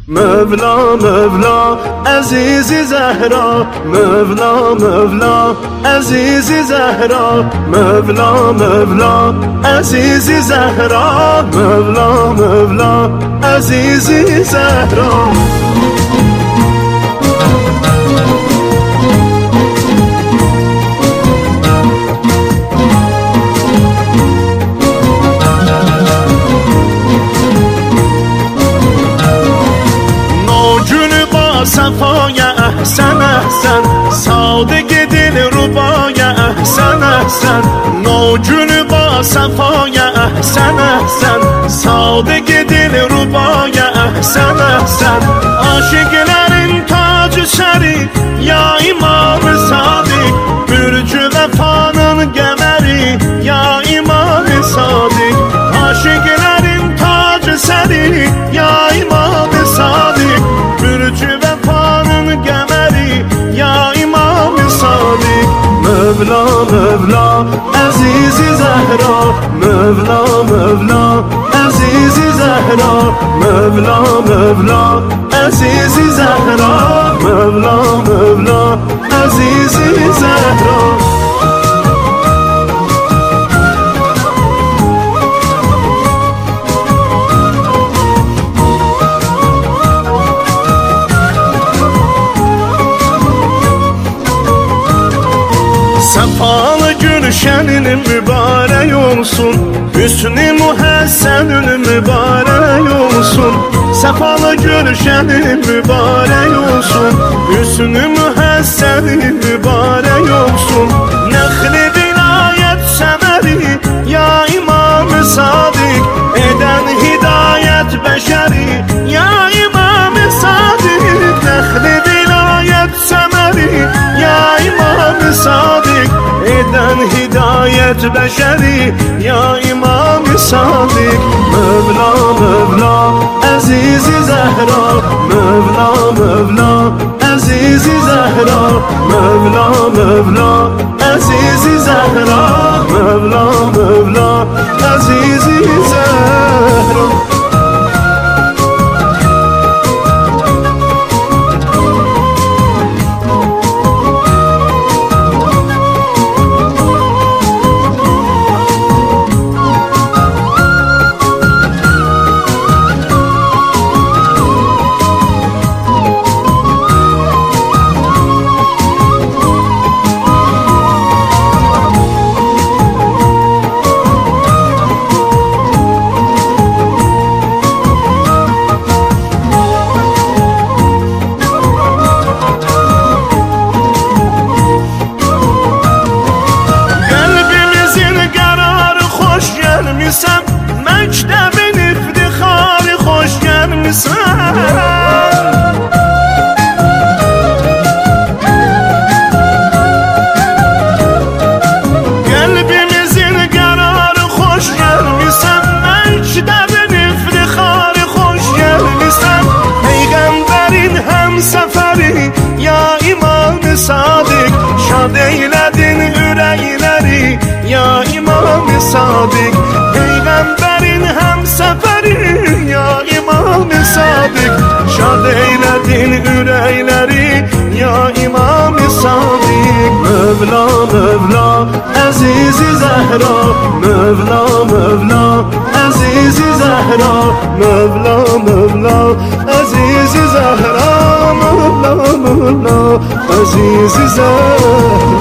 مولا مولا عزیزی زهرا، مولا مولا عزیزی زهرا، مولا مولا عزیزی زهرا، مولا مولا عزیزی زهرا. صفای احسن احسن، سادگی دل ربای احسن احسن، نوجون با صفای احسن احسن، سادگی دل ربای احسن احسن. عاشقların tacı seri ya İmam Sadık، bürcü vefanın gemeri ya İmam Sadık. Aşıkların tacı seri ya İmam Sadık، bürcü vefanın gemeri ya İmam Sadık. Mevla Mevla Azizi Zehra، Mevla Mevla Azizi Zehra، Mevla Mevla Azizi Zehra، Mevla Mevla Azizi Zehra. Sefalı gülşenin mübarek olsun, hüsnü muhessenin mübarek olsun. Sefalı gülşenin mübarek olsun, hüsnü muhessenin mübarek olsun. Nehli vilayet semeri ya İmam Sadık، eden hidayet beşeri ya İmam Sadık. Nehli vilayet semeri ya İmam Sadık، eden hidayet beşeri ya İmam Sadık. Mevla Mevla Azizi Zehra، Mevla Mevla Azizi Zehra، Mevla Mevla Azizi Zehra، Mevla Mevla Azizi Zehra. Sen mektebin iftiharı hoş gelmişsen. Kalbimizin kararı hoş gelmişsen, mektebin iftiharı hoş gelmişsen. Peygamberin hemseferi ya İmam Sadık، şad eyledin ürəkləri ya İmam Sadık. Peygamberin hemseferi ya İmam Sadık، şad eyledin ürəkləri ya İmam Sadık. Mevla Mevla Azizi Zehra، Mevla Mevla Azizi Zehra، Mevla Mevla Azizi Zehra، Mevla Mevla Azizi Zehra.